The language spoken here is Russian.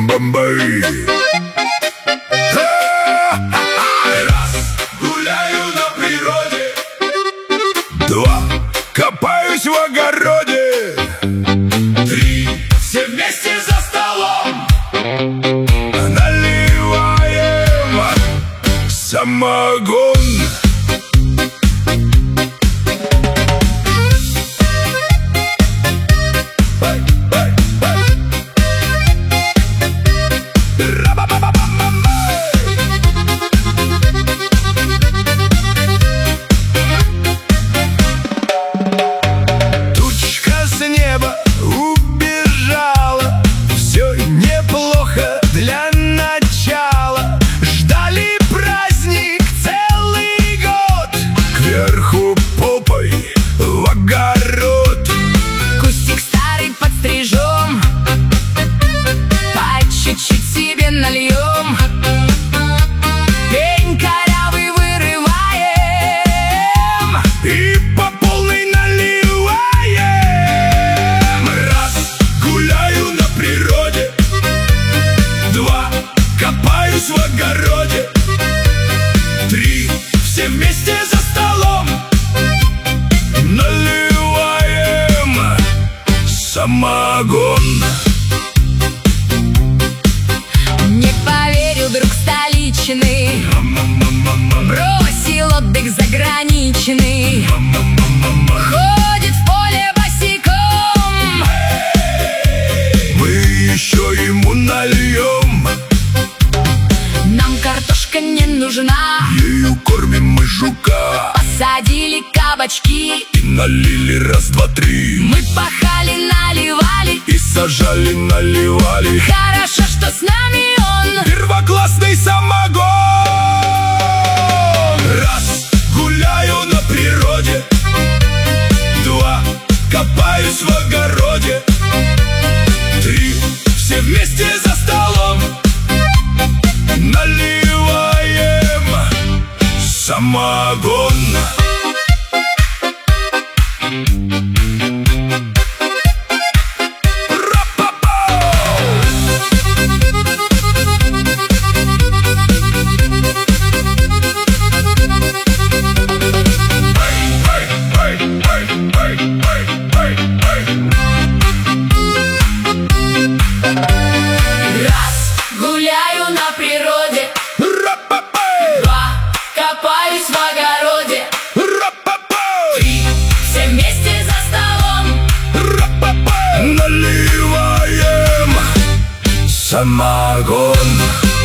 бам-бам-бай. Раз, гуляю на природе. Два, копаюсь в огороде. Три, все вместе за столом наливаем самогон. Тучка с неба убежала, все неплохо для начала. Ждали праздник целый год, кверху попой в огород. Кустик старый подстрижем, по чуть-чуть себе нальем. Пень корявый вырываем И по полной наливаем. Раз, гуляю на природе. Два, копаюсь в огороде. Три, все вместе за столом наливаем самогон. Не поверил друг столичный, бросил отдых заграничный. Ходит в поле босиком. Мы еще ему нальем. Нам картошка не нужна, Ею кормим мы жука. посадили кабачки. И налили раз, два, три. Мы пахали, наливали. И сажали, наливали. Хорошо, что с нами он. Первоклассный самогон. Раз, гуляю на природе. Два, копаюсь в огороде. Три, все вместе за столом наливаем самогон. Раз, гуляю на природе. Два, копаюсь в огороде. Три, все вместе за столом Наливаем самогон.